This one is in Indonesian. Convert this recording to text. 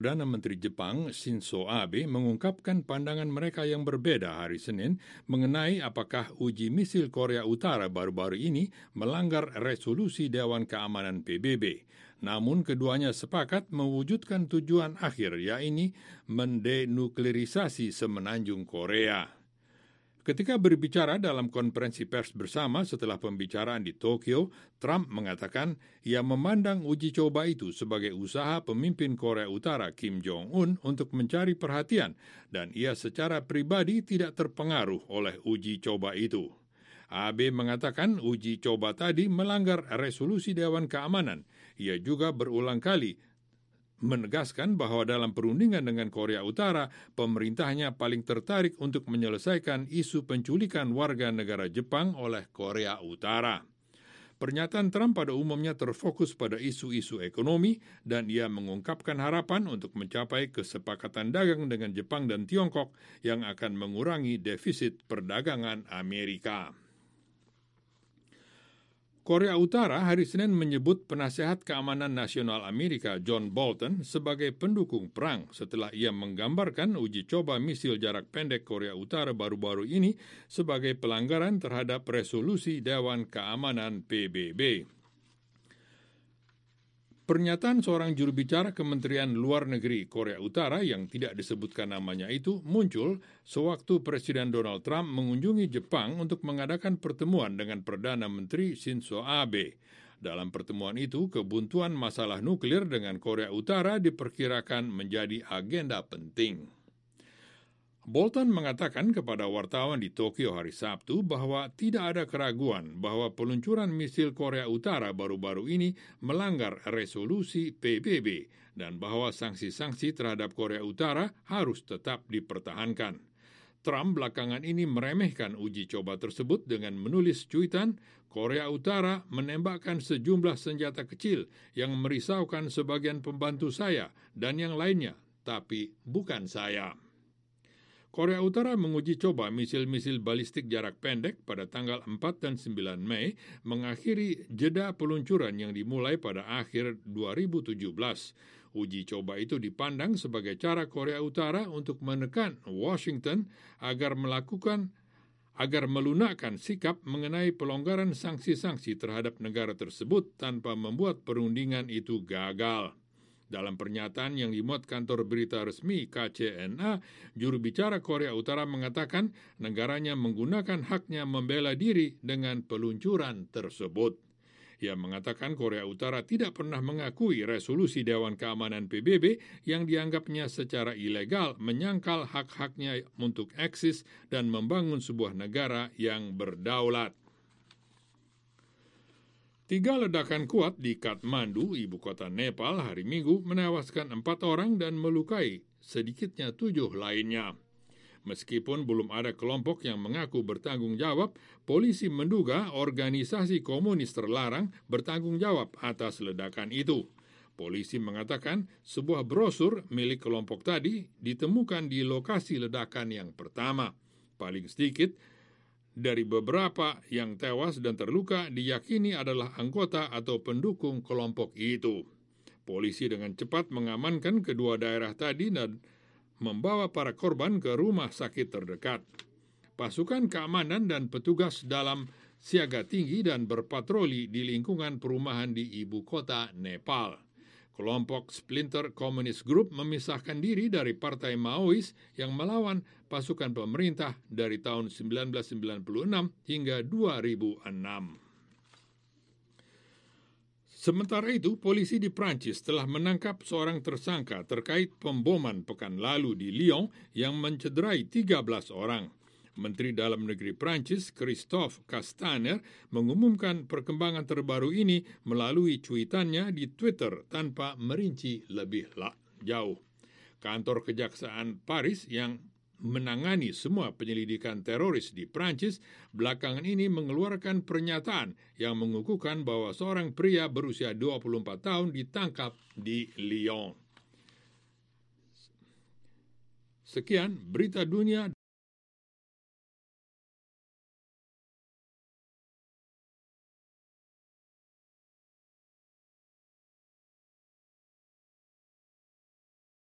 Perdana Menteri Jepang Shinzo Abe mengungkapkan pandangan mereka yang berbeda hari Senin mengenai apakah uji misil Korea Utara baru-baru ini melanggar resolusi Dewan Keamanan PBB. Namun keduanya sepakat mewujudkan tujuan akhir, yaitu mendenuklerisasi semenanjung Korea. Ketika berbicara dalam konferensi pers bersama setelah pembicaraan di Tokyo, Trump mengatakan ia memandang uji coba itu sebagai usaha pemimpin Korea Utara Kim Jong-un untuk mencari perhatian dan ia secara pribadi tidak terpengaruh oleh uji coba itu. Abe mengatakan uji coba tadi melanggar resolusi Dewan Keamanan. Ia juga berulang kali menegaskan bahwa dalam perundingan dengan Korea Utara, pemerintahnya paling tertarik untuk menyelesaikan isu penculikan warga negara Jepang oleh Korea Utara. Pernyataan Trump pada umumnya terfokus pada isu-isu ekonomi dan ia mengungkapkan harapan untuk mencapai kesepakatan dagang dengan Jepang dan Tiongkok yang akan mengurangi defisit perdagangan Amerika. Korea Utara hari Senin menyebut penasehat keamanan nasional Amerika John Bolton sebagai pendukung perang setelah ia menggambarkan uji coba misil jarak pendek Korea Utara baru-baru ini sebagai pelanggaran terhadap resolusi Dewan Keamanan PBB. Pernyataan seorang juru bicara Kementerian Luar Negeri Korea Utara yang tidak disebutkan namanya itu muncul sewaktu Presiden Donald Trump mengunjungi Jepang untuk mengadakan pertemuan dengan Perdana Menteri Shinzo Abe. Dalam pertemuan itu, kebuntuan masalah nuklir dengan Korea Utara diperkirakan menjadi agenda penting. Bolton mengatakan kepada wartawan di Tokyo hari Sabtu bahwa tidak ada keraguan bahwa peluncuran misil Korea Utara baru-baru ini melanggar resolusi PBB dan bahwa sanksi-sanksi terhadap Korea Utara harus tetap dipertahankan. Trump belakangan ini meremehkan uji coba tersebut dengan menulis cuitan, Korea Utara menembakkan sejumlah senjata kecil yang merisaukan sebagian pembantu saya dan yang lainnya, tapi bukan saya. Korea Utara menguji coba misil-misil balistik jarak pendek pada tanggal 4 dan 9 Mei, mengakhiri jeda peluncuran yang dimulai pada akhir 2017. Uji coba itu dipandang sebagai cara Korea Utara untuk menekan Washington agar melunakkan sikap mengenai pelonggaran sanksi-sanksi terhadap negara tersebut tanpa membuat perundingan itu gagal. Dalam pernyataan yang dimuat kantor berita resmi KCNA, juru bicara Korea Utara mengatakan negaranya menggunakan haknya membela diri dengan peluncuran tersebut. Ia mengatakan Korea Utara tidak pernah mengakui resolusi Dewan Keamanan PBB yang dianggapnya secara ilegal menyangkal hak-haknya untuk eksis dan membangun sebuah negara yang berdaulat. 3 ledakan kuat di Kathmandu, ibu kota Nepal, hari Minggu menewaskan 4 orang dan melukai sedikitnya 7 lainnya. Meskipun belum ada kelompok yang mengaku bertanggung jawab, polisi menduga organisasi komunis terlarang bertanggung jawab atas ledakan itu. Polisi mengatakan sebuah brosur milik kelompok tadi ditemukan di lokasi ledakan yang pertama. Paling sedikit dari beberapa yang tewas dan terluka diyakini adalah anggota atau pendukung kelompok itu. Polisi dengan cepat mengamankan kedua daerah tadi dan membawa para korban ke rumah sakit terdekat. Pasukan keamanan dan petugas dalam siaga tinggi dan berpatroli di lingkungan perumahan di ibu kota Nepal. Kelompok Splinter Communist Group memisahkan diri dari Partai Maois yang melawan pasukan pemerintah dari tahun 1996 hingga 2006. Sementara itu, polisi di Prancis telah menangkap seorang tersangka terkait pemboman pekan lalu di Lyon yang mencederai 13 orang. Menteri Dalam Negeri Prancis, Christophe Castaner, mengumumkan perkembangan terbaru ini melalui cuitannya di Twitter tanpa merinci lebih jauh. Kantor Kejaksaan Paris yang menangani semua penyelidikan teroris di Prancis belakangan ini mengeluarkan pernyataan yang mengukuhkan bahwa seorang pria berusia 24 tahun ditangkap di Lyon. Sekian berita dunia.